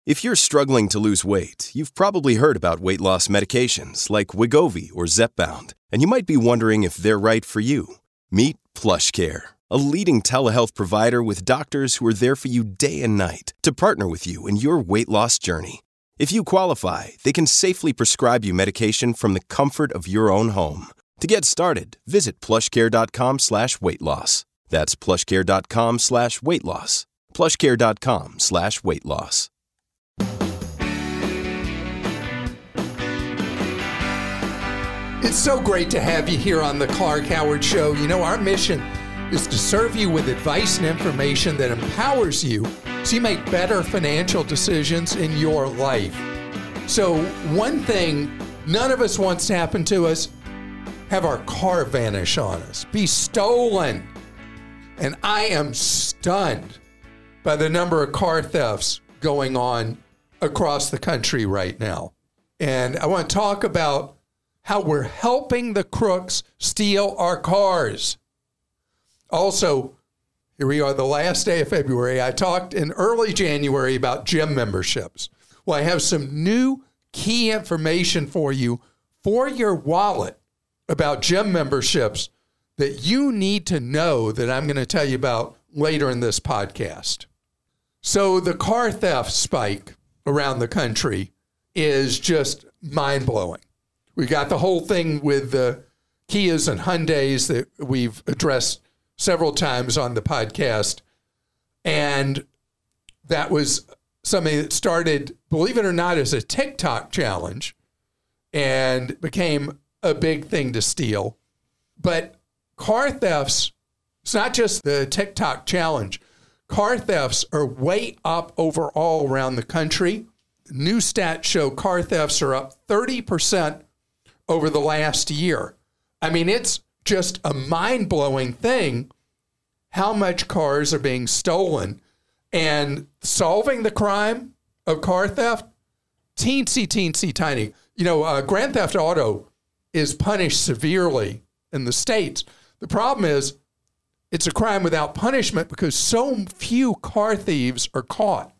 If you're struggling to lose weight, you've probably heard about weight loss medications like Wegovy or Zepbound, and you might be wondering if they're right for you. Meet PlushCare, a leading telehealth provider with doctors who are there for you day and night to partner with you in your weight loss journey. If you qualify, they can safely prescribe you medication from the comfort of your own home. To get started, visit plushcare.com/weight-loss. That's plushcare.com/weight-loss. plushcare.com/weight-loss. It's so great to have you here on the Clark Howard Show. You know, our mission is to serve you with advice and information that empowers you so you make better financial decisions in your life. So one thing none of us wants to happen to us, have our car vanish on us, be stolen. And I am stunned by the number of car thefts going on across the country right now. And I want to talk about how we're helping the crooks steal our cars. Also, here we are, the last day of February. I talked in early January about gym memberships. Well, I have some new key information for you for your wallet about gym memberships that you need to know that I'm going to tell you about later in this podcast. So the car theft spike around the country is just mind-blowing. We got the whole thing with the Kias and Hyundais that we've addressed several times on the podcast. And that was something that started, believe it or not, as a TikTok challenge and became a big thing to steal. But car thefts, it's not just the TikTok challenge. Car thefts are way up overall around the country. New stats show car thefts are up 30% over the last year. I mean, it's just a mind-blowing thing how much cars are being stolen. And solving the crime of car theft, teensy tiny. You know, Grand Theft Auto is punished severely in the States. The problem is it's a crime without punishment because so few car thieves are caught.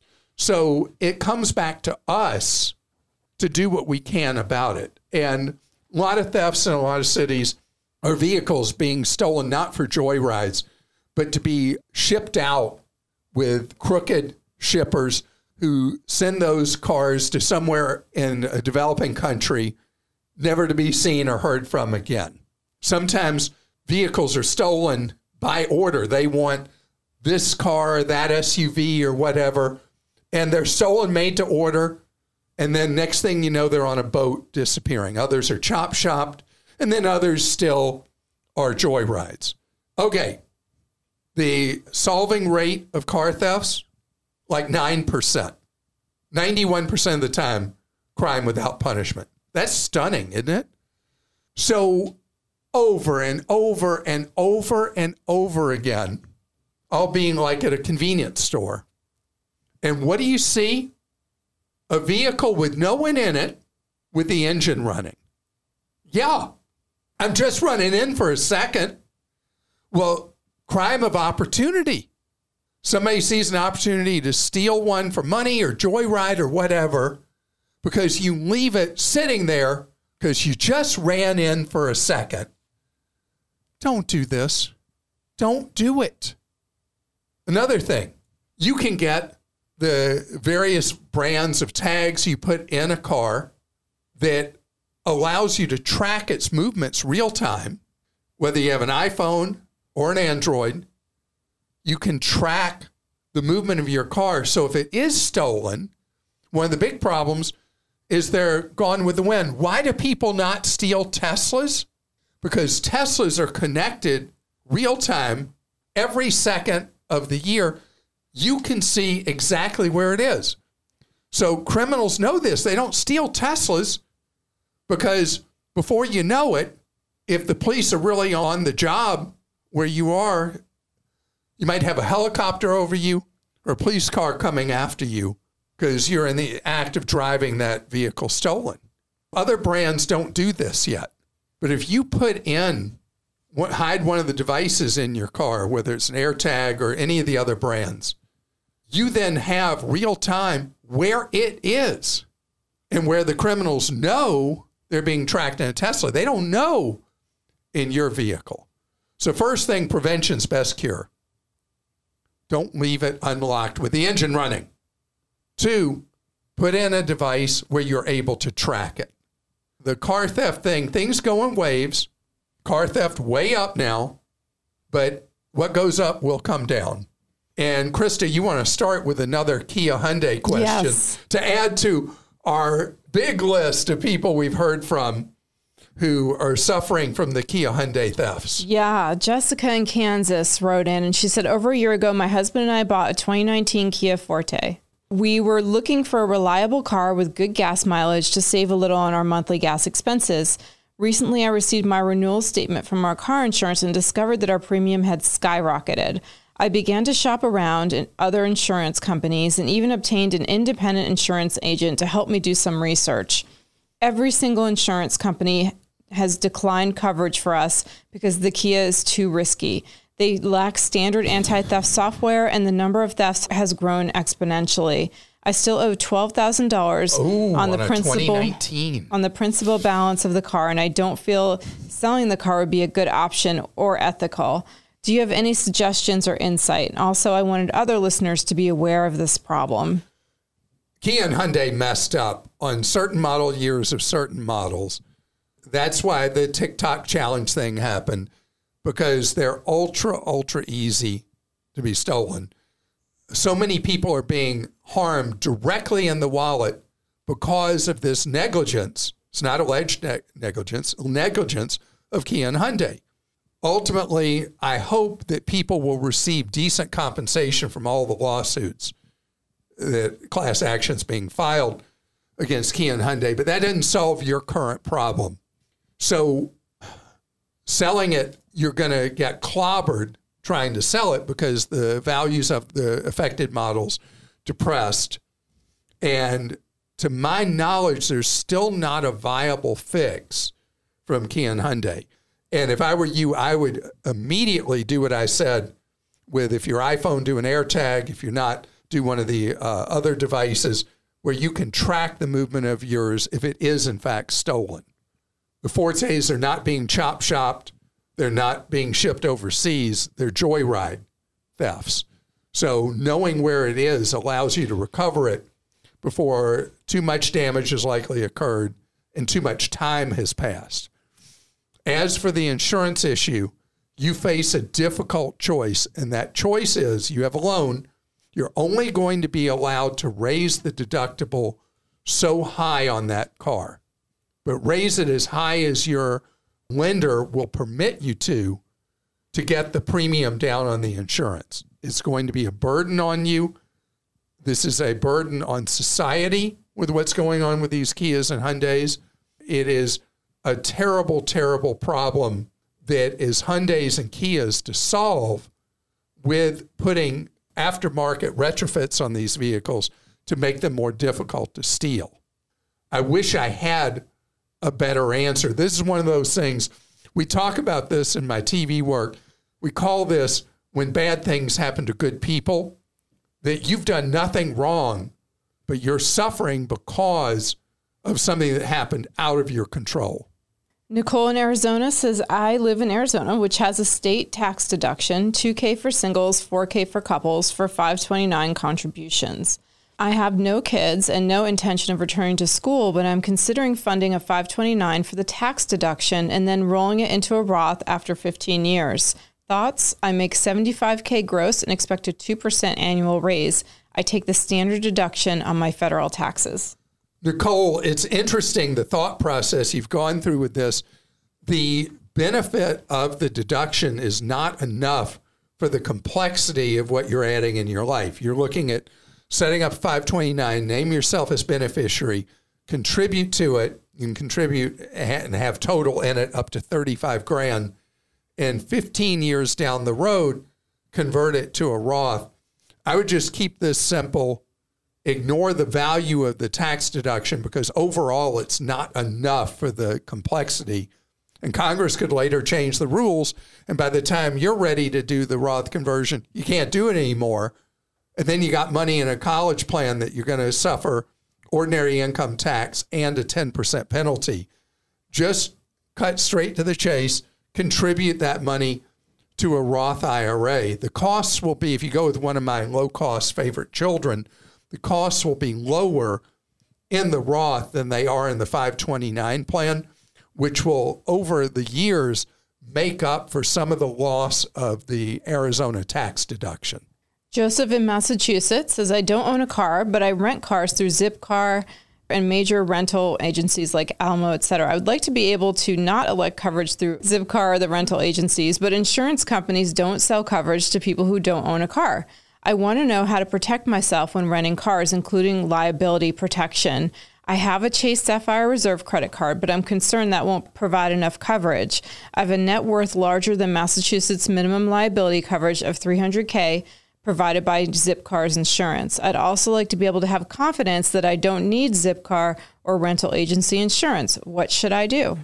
So it comes back to us to do what we can about it. And a lot of thefts in a lot of cities are vehicles being stolen, not for joyrides, but to be shipped out with crooked shippers who send those cars to somewhere in a developing country, never to be seen or heard from again. Sometimes vehicles are stolen by order. They want this car, that SUV or whatever, and they're stolen made to order. And then next thing you know, they're on a boat disappearing. Others are chop-shopped, and then others still are joyrides. Okay, the solving rate of car thefts, like 9%. 91% of the time, crime without punishment. That's stunning, isn't it? So over and over and over and over again, all being like at a convenience store. And what do you see? A vehicle with no one in it with the engine running. Yeah, I'm just running in for a second. Well, crime of opportunity. Somebody sees an opportunity to steal one for money or joyride or whatever because you leave it sitting there because you just ran in for a second. Don't do this. Don't do it. Another thing, you can get the various brands of tags you put in a car that allows you to track its movements real time, whether you have an iPhone or an Android. You can track the movement of your car. So if it is stolen, one of the big problems is they're gone with the wind. Why do people not steal Teslas? Because Teslas are connected real time every second of the year. You can see exactly where it is. So criminals know this. They don't steal Teslas because before you know it, if the police are really on the job where you are, you might have a helicopter over you or a police car coming after you because you're in the act of driving that vehicle stolen. Other brands don't do this yet. But if you hide one of the devices in your car, whether it's an AirTag or any of the other brands, you then have real time where it is and where the criminals know they're being tracked in a Tesla. They don't know in your vehicle. So first thing, prevention's best cure. Don't leave it unlocked with the engine running. 2, put in a device where you're able to track it. The car theft thing, things go in waves. Car theft way up now, but what goes up will come down. And Krista, you want to start with another Kia Hyundai question to add to our big list of people we've heard from who are suffering from the Kia Hyundai thefts. Yeah, Jessica in Kansas wrote in and she said, over a year ago, my husband and I bought a 2019 Kia Forte. We were looking for a reliable car with good gas mileage to save a little on our monthly gas expenses. Recently, I received my renewal statement from our car insurance and discovered that our premium had skyrocketed. I began to shop around in other insurance companies and even obtained an independent insurance agent to help me do some research. Every single insurance company has declined coverage for us because the Kia is too risky. They lack standard anti-theft software, and the number of thefts has grown exponentially. I still owe $12,000 on the principal balance of the car, and I don't feel selling the car would be a good option or ethical. Do you have any suggestions or insight? And also, I wanted other listeners to be aware of this problem. Kia and Hyundai messed up on certain model years of certain models. That's why the TikTok challenge thing happened, because they're ultra easy to be stolen. So many people are being harmed directly in the wallet because of this negligence. It's not alleged negligence of Kia and Hyundai. Ultimately, I hope that people will receive decent compensation from all the lawsuits, that class actions being filed against Kia and Hyundai, but that doesn't solve your current problem. So selling it, you're going to get clobbered trying to sell it because the values of the affected models depressed. And to my knowledge, there's still not a viable fix from Kia and Hyundai. And if I were you, I would immediately do what I said with, if your iPhone, do an AirTag. If you're not, do one of the other devices where you can track the movement of yours if it is in fact stolen. The Fortes are not being chop-shopped. They're not being shipped overseas. They're joyride thefts. So knowing where it is allows you to recover it before too much damage has likely occurred and too much time has passed. As for the insurance issue, you face a difficult choice, and that choice is you have a loan. You're only going to be allowed to raise the deductible so high on that car, but raise it as high as your lender will permit you to get the premium down on the insurance. It's going to be a burden on you. This is a burden on society with what's going on with these Kias and Hyundais. It is a terrible, terrible problem that is Hyundai's and Kia's to solve with putting aftermarket retrofits on these vehicles to make them more difficult to steal. I wish I had a better answer. This is one of those things. We talk about this in my TV work. We call this when bad things happen to good people, that you've done nothing wrong, but you're suffering because of something that happened out of your control. Nicole in Arizona says, I live in Arizona, which has a state tax deduction, $2,000 for singles, $4,000 for couples for $529 contributions. I have no kids and no intention of returning to school, but I'm considering funding a $529 for the tax deduction and then rolling it into a Roth after 15 years. Thoughts? I make $75,000 gross and expect a 2% annual raise. I take the standard deduction on my federal taxes. Nicole, it's interesting the thought process you've gone through with this. The benefit of the deduction is not enough for the complexity of what you're adding in your life. You're looking at setting up 529, name yourself as beneficiary, contribute to it. You can contribute and have total in it up to $35,000, and 15 years down the road, convert it to a Roth. I would just keep this simple. Ignore the value of the tax deduction because overall it's not enough for the complexity. And Congress could later change the rules. And by the time you're ready to do the Roth conversion, you can't do it anymore And then you got money in a college plan that you're going to suffer ordinary income tax and a 10% penalty. Just cut straight to the chase, contribute that money to a Roth IRA. The costs will be, if you go with one of my low-cost favorite children, the costs will be lower in the Roth than they are in the 529 plan, which will, over the years, make up for some of the loss of the Arizona tax deduction. Joseph in Massachusetts says, I don't own a car, but I rent cars through Zipcar and major rental agencies like Almo, et cetera. I would like to be able to not elect coverage through Zipcar or the rental agencies, but insurance companies don't sell coverage to people who don't own a car. I want to know how to protect myself when renting cars, including liability protection. I have a Chase Sapphire Reserve credit card, but I'm concerned that won't provide enough coverage. I have a net worth larger than Massachusetts minimum liability coverage of $300K provided by Zipcar's insurance. I'd also like to be able to have confidence that I don't need Zipcar or rental agency insurance. What should I do?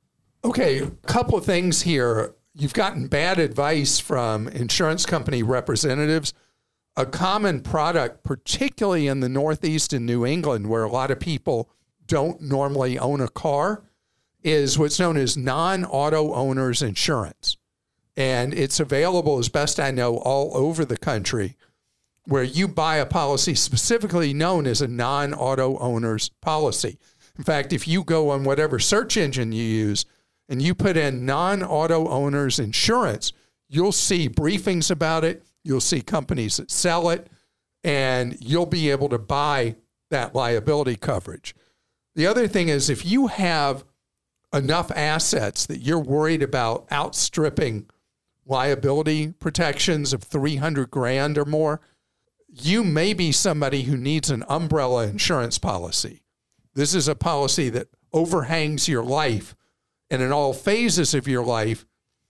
Okay, a couple of things here. You've gotten bad advice from insurance company representatives. A common product, particularly in the Northeast and New England, where a lot of people don't normally own a car, is what's known as non-auto owners insurance. And it's available, as best I know, all over the country, where you buy a policy specifically known as a non-auto owner's policy. In fact, if you go on whatever search engine you use and you put in non-auto owners insurance, you'll see briefings about it. You'll see companies that sell it, and you'll be able to buy that liability coverage. The other thing is, if you have enough assets that you're worried about outstripping liability protections of $300,000 or more, you may be somebody who needs an umbrella insurance policy. This is a policy that overhangs your life, and in all phases of your life,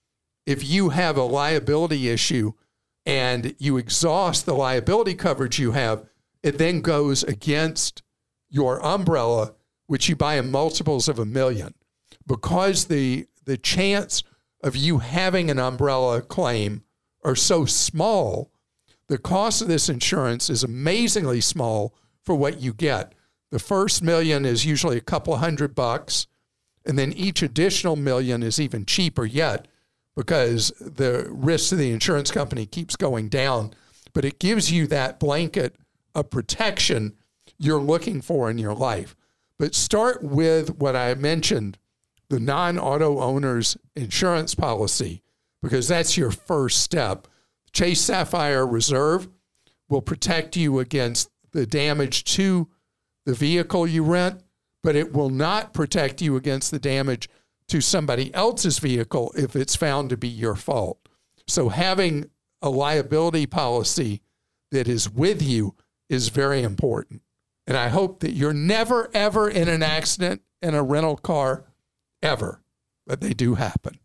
if you have a liability issue and you exhaust the liability coverage you have, it then goes against your umbrella, which you buy in multiples of $1 million. Because the chance of you having an umbrella claim are so small, the cost of this insurance is amazingly small for what you get. The first $1 million is usually a couple $100, and then each additional $1 million is even cheaper yet, because the risk to the insurance company keeps going down. But it gives you that blanket of protection you're looking for in your life. But start with what I mentioned, the non-auto owner's insurance policy, because that's your first step. Chase Sapphire Reserve will protect you against the damage to the vehicle you rent, but it will not protect you against the damage to somebody else's vehicle if it's found to be your fault. So having a liability policy that is with you is very important. And I hope that you're never, ever in an accident in a rental car, ever, but they do happen.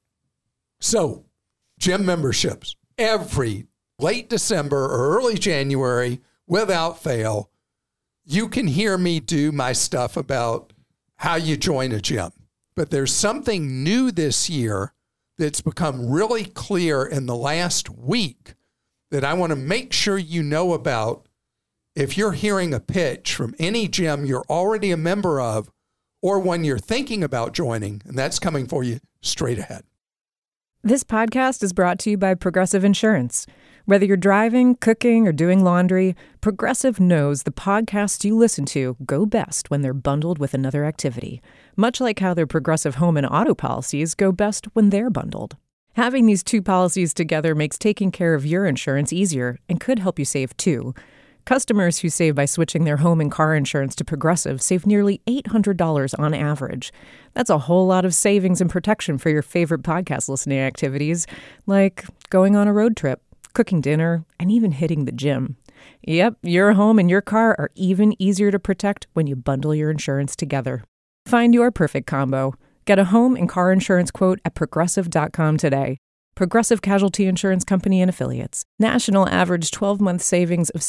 So gym memberships, every late December or early January, without fail, you can hear me do my stuff about how you join a gym. But there's something new this year that's become really clear in the last week that I want to make sure you know about if you're hearing a pitch from any gym you're already a member of or one you're thinking about joining, and that's coming for you straight ahead. This podcast is brought to you by Progressive Insurance. Whether you're driving, cooking, or doing laundry, Progressive knows the podcasts you listen to go best when they're bundled with another activity, much like how their Progressive home and auto policies go best when they're bundled. Having these two policies together makes taking care of your insurance easier and could help you save too. Customers who save by switching their home and car insurance to Progressive save nearly $800 on average. That's a whole lot of savings and protection for your favorite podcast listening activities, like going on a road trip, cooking dinner, and even hitting the gym. Yep, your home and your car are even easier to protect when you bundle your insurance together. Find your perfect combo. Get a home and car insurance quote at Progressive.com today. Progressive Casualty Insurance Company and Affiliates. National average 12-month savings of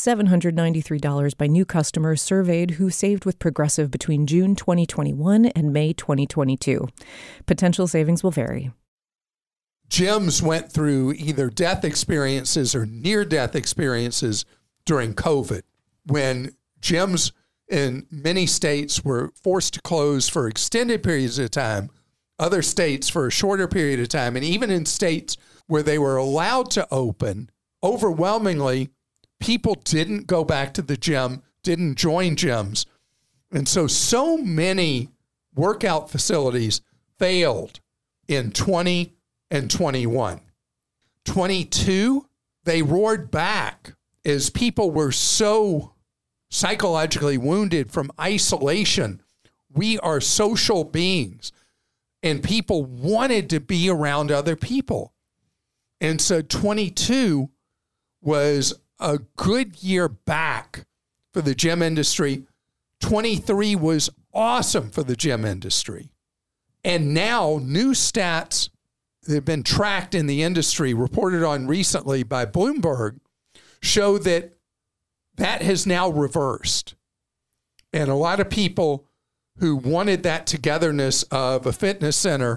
$793 by new customers surveyed who saved with Progressive between June 2021 and May 2022. Potential savings will vary. Gyms went through either death experiences or near-death experiences during COVID, when gyms in many states were forced to close for extended periods of time, other states for a shorter period of time, and even in states where they were allowed to open, overwhelmingly, people didn't go back to the gym, didn't join gyms. And so many workout facilities failed in 20 and 21. 22, they roared back as people were so psychologically wounded from isolation. We are social beings, and people wanted to be around other people. And so 22 was a good year back for the gym industry. 23 was awesome for the gym industry. And now new stats that have been tracked in the industry, reported on recently by Bloomberg, show that has now reversed. And a lot of people who wanted that togetherness of a fitness center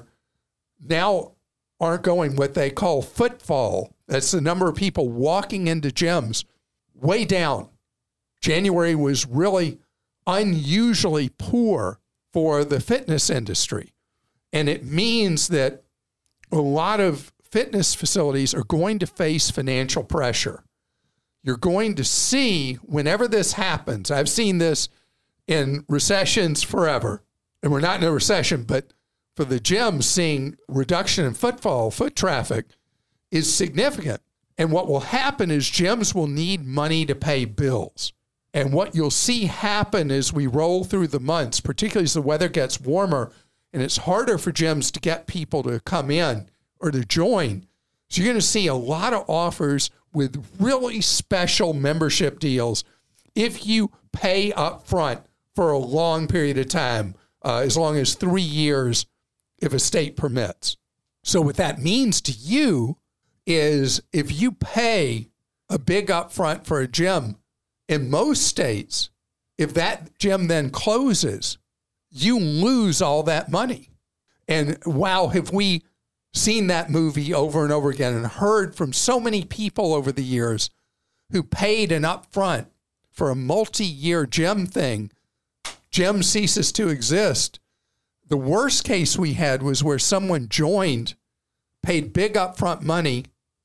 now aren't going. What they call footfall, that's the number of people walking into gyms, way down. January was really unusually poor for the fitness industry. And it means that a lot of fitness facilities are going to face financial pressure. You're going to see whenever this happens, I've seen this in recessions forever, and we're not in a recession, but for the gyms, seeing reduction in footfall, foot traffic is significant. And what will happen is gyms will need money to pay bills. And what you'll see happen as we roll through the months, particularly as the weather gets warmer and it's harder for gyms to get people to come in or to join. So you're going to see a lot of offers with really special membership deals if you pay up front for a long period of time, as long as 3 years if a state permits. So what that means to you is if you pay a big upfront for a gym, in most states, if that gym then closes, you lose all that money. And wow, have we seen that movie over and over again and heard from so many people over the years who paid an upfront for a multi-year gym thing. Gym ceases to exist. The worst case we had was where someone joined, paid big upfront money,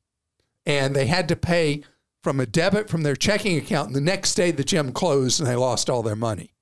and they had to pay from a debit from their checking account. And the next day the gym closed and they lost all their money.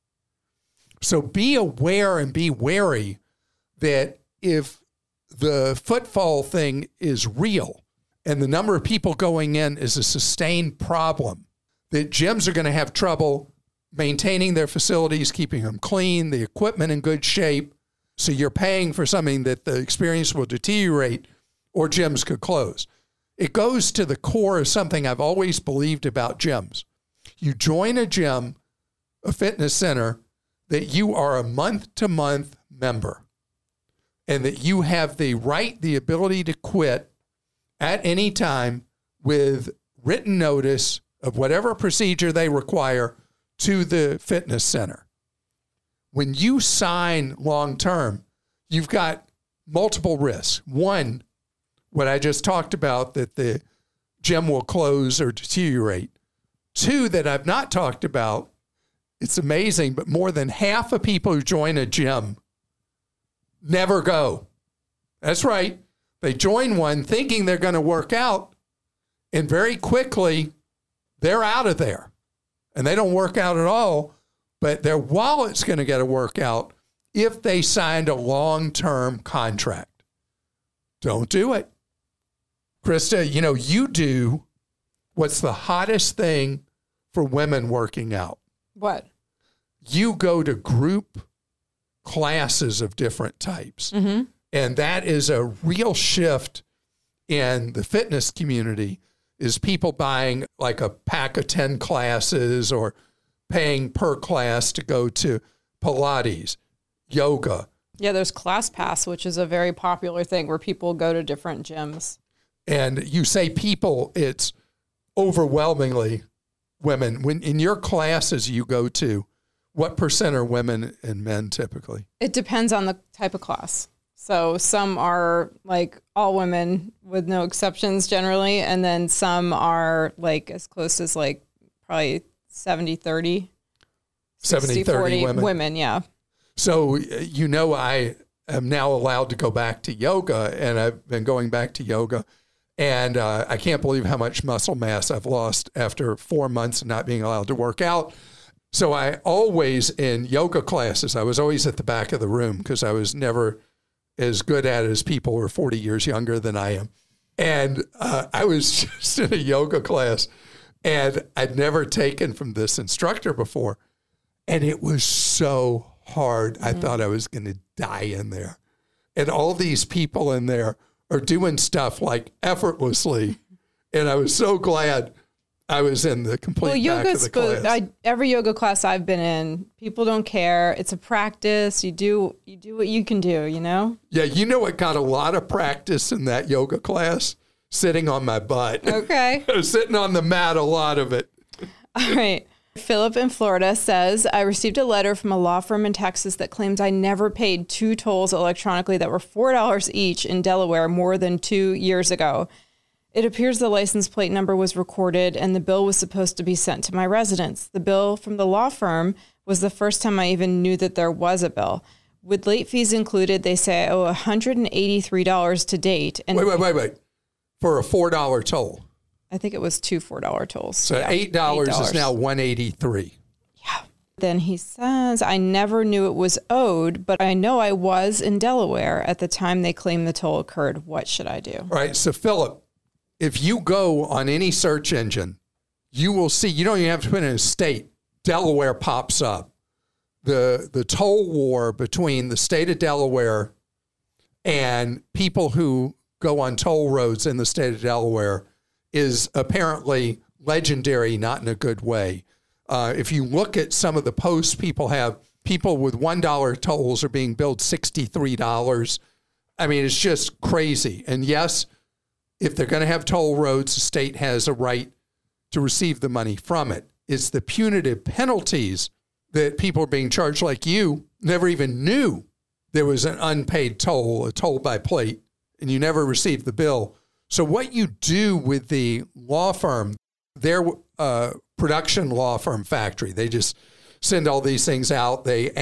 So be aware and be wary that if the footfall thing is real and the number of people going in is a sustained problem, that gyms are going to have trouble maintaining their facilities, keeping them clean, the equipment in good shape. So you're paying for something that the experience will deteriorate or gyms could close. It goes to the core of something I've always believed about gyms. You join a gym, a fitness center, that you are a month-to-month member and that you have the right, the ability to quit at any time with written notice of whatever procedure they require to the fitness center. When you sign long-term, you've got multiple risks. One, what I just talked about, that the gym will close or deteriorate. Two, that I've not talked about, it's amazing, but more than half of people who join a gym never go. That's right. They join one thinking they're going to work out, and very quickly they're out of there. And they don't work out at all, but their wallet's going to get a workout if they signed a long-term contract. Don't do it. Krista, you do what's the hottest thing for women working out. What? You go to group classes of different types. Mm-hmm. And that is a real shift in the fitness community, is people buying like a pack of 10 classes or paying per class to go to Pilates, yoga. Yeah, there's ClassPass, which is a very popular thing where people go to different gyms. And you say people, it's overwhelmingly women. When in your classes you go to, what percent are women and men typically? It depends on the type of class. So some are like all women with no exceptions generally. And then some are like as close as like probably 70-30. 70-30 women, yeah. So, I am now allowed to go back to yoga, and I've been going back to yoga. And I can't believe how much muscle mass I've lost after 4 months of not being allowed to work out. So I always, in yoga classes, I was always at the back of the room because I was never as good at it as people who are 40 years younger than I am. And I was just in a yoga class, and I'd never taken from this instructor before. And it was so hard. I thought I was going to die in there. And all these people in there are doing stuff like effortlessly. And I was so glad I was in the complete back of the class. Every yoga class I've been in, people don't care. It's a practice. You do what you can do, Yeah, what got a lot of practice in that yoga class? Sitting on my butt. Okay. I was sitting on the mat a lot of it. All right. Philip in Florida says, I received a letter from a law firm in Texas that claims I never paid 2 tolls electronically that were $4 each in Delaware more than 2 years ago. It appears the license plate number was recorded and the bill was supposed to be sent to my residence. The bill from the law firm was the first time I even knew that there was a bill. With late fees included, they say I owe $183 to date. And Wait. For a $4 toll. I think it was 2 $4 tolls. So yeah, $8 is now $183. Yeah. Then he says, I never knew it was owed, but I know I was in Delaware at the time they claimed the toll occurred. What should I do? All right. So, Philip, if you go on any search engine, you will see, you don't even have to put in a state. Delaware pops up. The toll war between the state of Delaware and people who go on toll roads in the state of Delaware is apparently legendary, not in a good way. If you look at some of the posts people have, people with $1 tolls are being billed $63. I mean, it's just crazy. And yes, if they're going to have toll roads, the state has a right to receive the money from it. It's the punitive penalties that people are being charged, like you never even knew there was an unpaid toll, a toll by plate, and you never received the bill. So what you do with the law firm, their production law firm Factory, they just send all these things out. They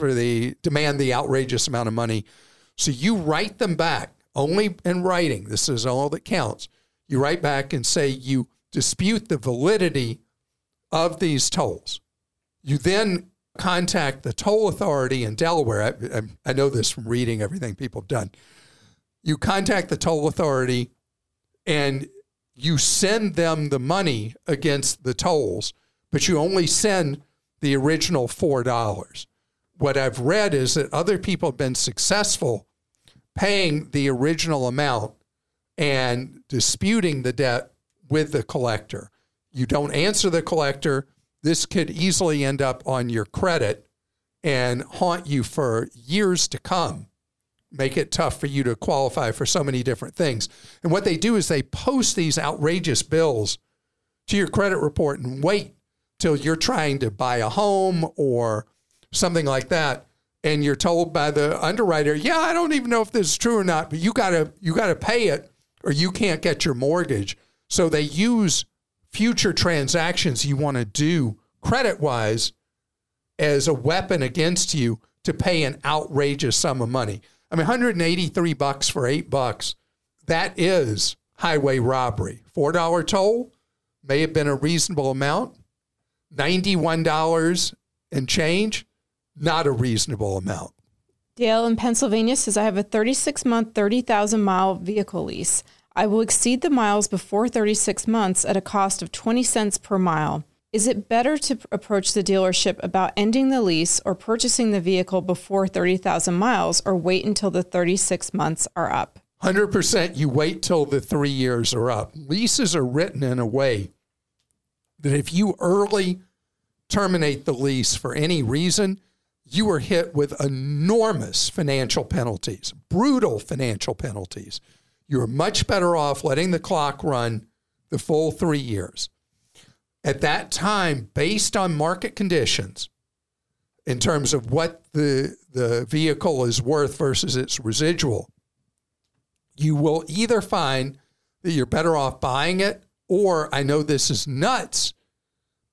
demand the outrageous amount of money. So you write them back, only in writing. This is all that counts. You write back and say you dispute the validity of these tolls. You then contact the toll authority in Delaware. I know this from reading everything people have done. You contact the toll authority and you send them the money against the tolls, but you only send the original $4. What I've read is that other people have been successful paying the original amount and disputing the debt with the collector. You don't answer the collector. This could easily end up on your credit and haunt you for years to come. Make it tough for you to qualify for so many different things. And what they do is they post these outrageous bills to your credit report and wait till you're trying to buy a home or something like that. And you're told by the underwriter, yeah, I don't even know if this is true or not, but you gotta pay it or you can't get your mortgage. So they use future transactions you want to do credit-wise as a weapon against you to pay an outrageous sum of money. I mean, $183 for $8, that is highway robbery. $4 toll may have been a reasonable amount. $91 and change, not a reasonable amount. Dale in Pennsylvania says, I have a 36-month, 30,000-mile vehicle lease. I will exceed the miles before 36 months at a cost of 20 cents per mile. Is it better to approach the dealership about ending the lease or purchasing the vehicle before 30,000 miles or wait until the 36 months are up? 100% you wait till the 3 years are up. Leases are written in a way that if you early terminate the lease for any reason, you are hit with enormous financial penalties, brutal financial penalties. You're much better off letting the clock run the full 3 years. At that time, based on market conditions, in terms of what the vehicle is worth versus its residual, you will either find that you're better off buying it, or I know this is nuts,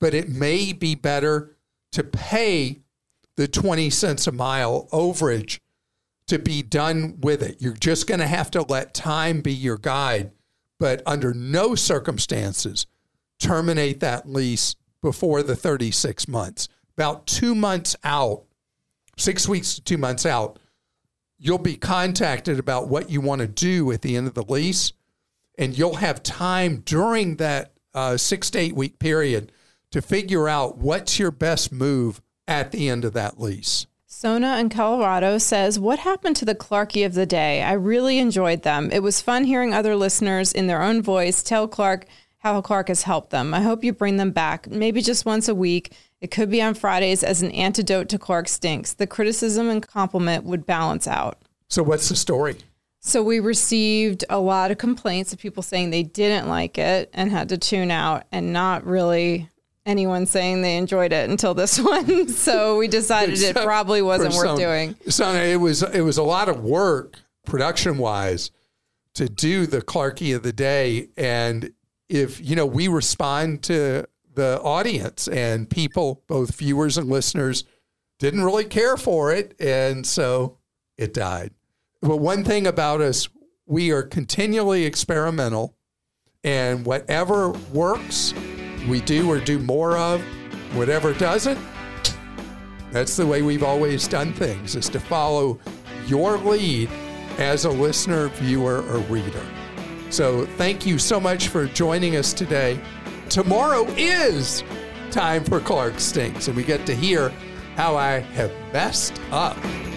but it may be better to pay the 20 cents a mile overage to be done with it. You're just going to have to let time be your guide, but under no circumstances terminate that lease before the 36 months. About 2 months out, 6 weeks to 2 months out, you'll be contacted about what you want to do at the end of the lease, and you'll have time during that 6 to 8 week period to figure out what's your best move at the end of that lease. Sona in Colorado says, what happened to the Clarkie of the day? I really enjoyed them. It was fun hearing other listeners in their own voice tell Clark how Clark has helped them. I hope you bring them back, maybe just once a week. It could be on Fridays as an antidote to Clark Stinks. The criticism and compliment would balance out. So what's the story? So we received a lot of complaints of people saying they didn't like it and had to tune out, and not really anyone saying they enjoyed it until this one. So we decided it probably wasn't worth doing. So it was a lot of work production-wise to do the Clarkie of the day. And if, we respond to the audience, and people, both viewers and listeners, didn't really care for it. And so it died. But one thing about us, we are continually experimental, and whatever works, we do or do more of. Whatever doesn't, that's the way we've always done things, is to follow your lead as a listener, viewer, or reader. So thank you so much for joining us today. Tomorrow is time for Clark Stinks, and we get to hear how I have messed up.